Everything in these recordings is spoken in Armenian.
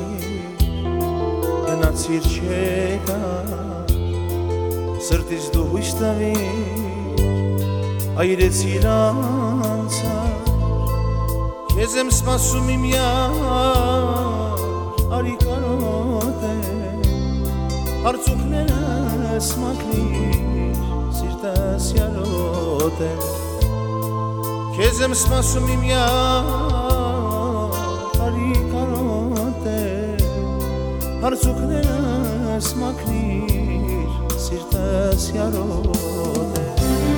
Գնացիր չեկա սրտից դու հույս տվիր այրեցիր անցար քեզ եմ սպասում իմ յար արի կարոտ է հարցուկներս մաքրիր սիրտս յարոտ է քեզ եմ սպասում իմ յար արի կարոտ է հարցուկներս մաքրիր սիրտս յարոտ է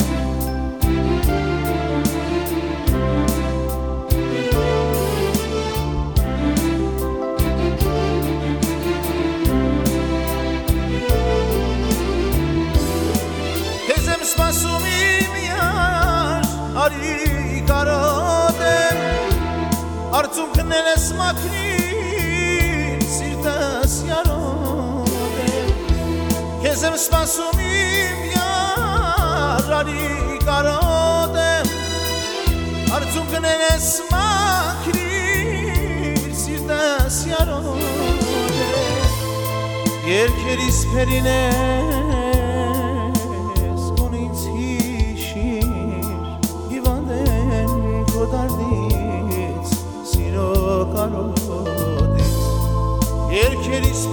քեզ եմ սպասում իմ յար արի կարոտ է հարցուկներս մաքրիր սիրտս յարոտ է քեզ եմ սպասում իմ յար արի կարոտ է հարցուկներս մաքրիր սիրտս յարոտ է երգերիս փերինես կոն ինձ հիշիր հիվանդ եմ քո դարդից սիրո կարոտից երգերիս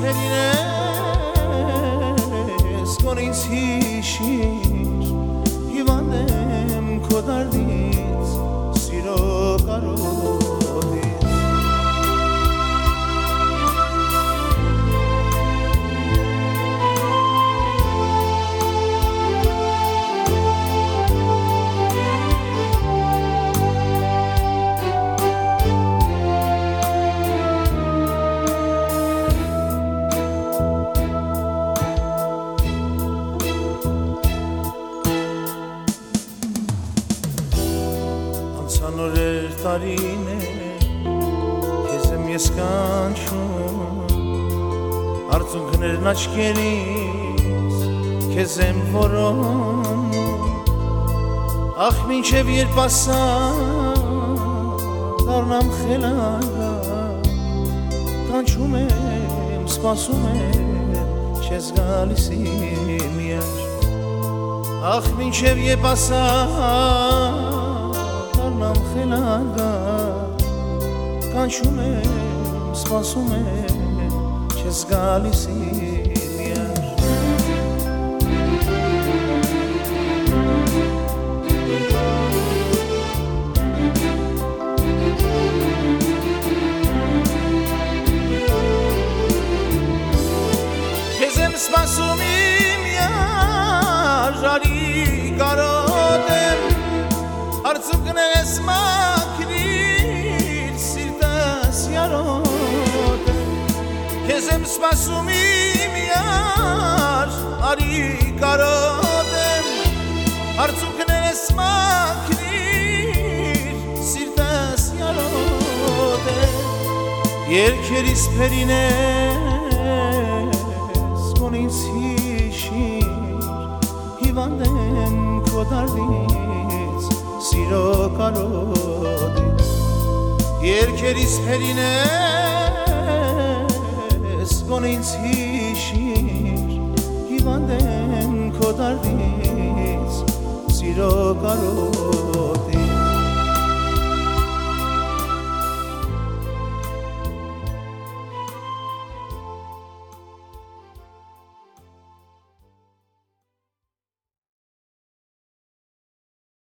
փերինես կոն ինձ հիշիր հիվանդ եմ քո դարդից սիրո կարոտից Անցանորեր տարին է քեզ եմ ես կանչում արցունքներն աչքերից քեզ եմ որոնում ախ մինչև երբ ասա դառնամ խելագար կանչում եմ սպասում եմ չես գալիս իմ յար ախ մինչև երբ ասա դառնամ խելագար կանչում եմ սպասում եմ չես գալիս իմ յար քեզ եմ սպասում իմ յար արի կարոտ եմ հարցուկներս մաքրիր սիրտս յարոտ է քեզ եմ սպասում իմ յար արի կարոտ եմ հարցուկներս մաքրիր սիրտս յարոտ է երգերիս փերինես կոն ինձ հիշիր հիվանդ եմ քո դարդից սիրո կարոտից երգերիս փերինես կոն ինձ հիշիր հիվանդ եմ քո դարդից սիրո կարոտ